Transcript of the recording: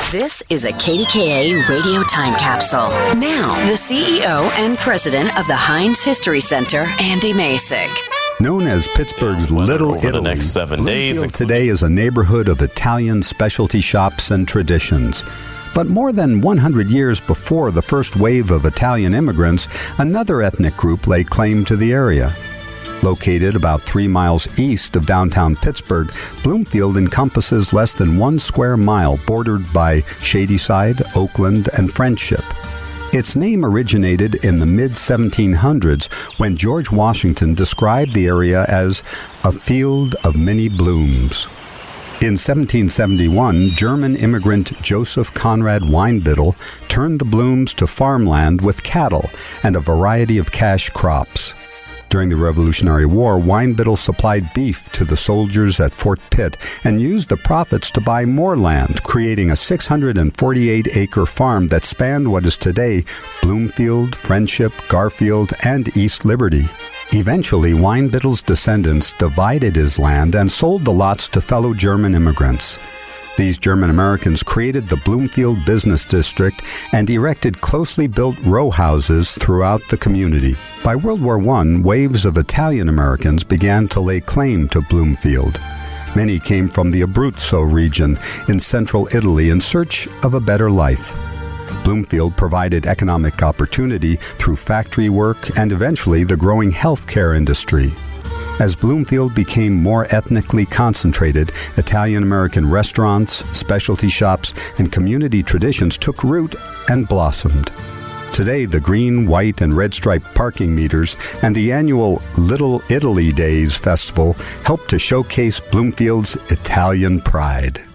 This is a KDKA radio time capsule. Now, the CEO and president of the Heinz History Center, Andy Masek. Known as Pittsburgh's Little Italy, the next 7 days. Bloomfield today is a neighborhood of Italian specialty shops and traditions. But more than 100 years before the first wave of Italian immigrants, another ethnic group laid claim to the area. Located about 3 miles east of downtown Pittsburgh, Bloomfield encompasses less than 1 square mile bordered by Shadyside, Oakland, and Friendship. Its name originated in the mid-1700s when George Washington described the area as a field of many blooms. In 1771, German immigrant Joseph Conrad Weinbittel turned the blooms to farmland with cattle and a variety of cash crops. During the Revolutionary War, Weinbittel supplied beef to the soldiers at Fort Pitt and used the profits to buy more land, creating a 648-acre farm that spanned what is today Bloomfield, Friendship, Garfield, and East Liberty. Eventually, Weinbittel's descendants divided his land and sold the lots to fellow German immigrants. These German Americans created the Bloomfield Business District and erected closely built row houses throughout the community. By World War I, waves of Italian Americans began to lay claim to Bloomfield. Many came from the Abruzzo region in central Italy in search of a better life. Bloomfield provided economic opportunity through factory work and eventually the growing healthcare industry. As Bloomfield became more ethnically concentrated, Italian-American restaurants, specialty shops, and community traditions took root and blossomed. Today, the green, white, and red-striped parking meters and the annual Little Italy Days festival help to showcase Bloomfield's Italian pride.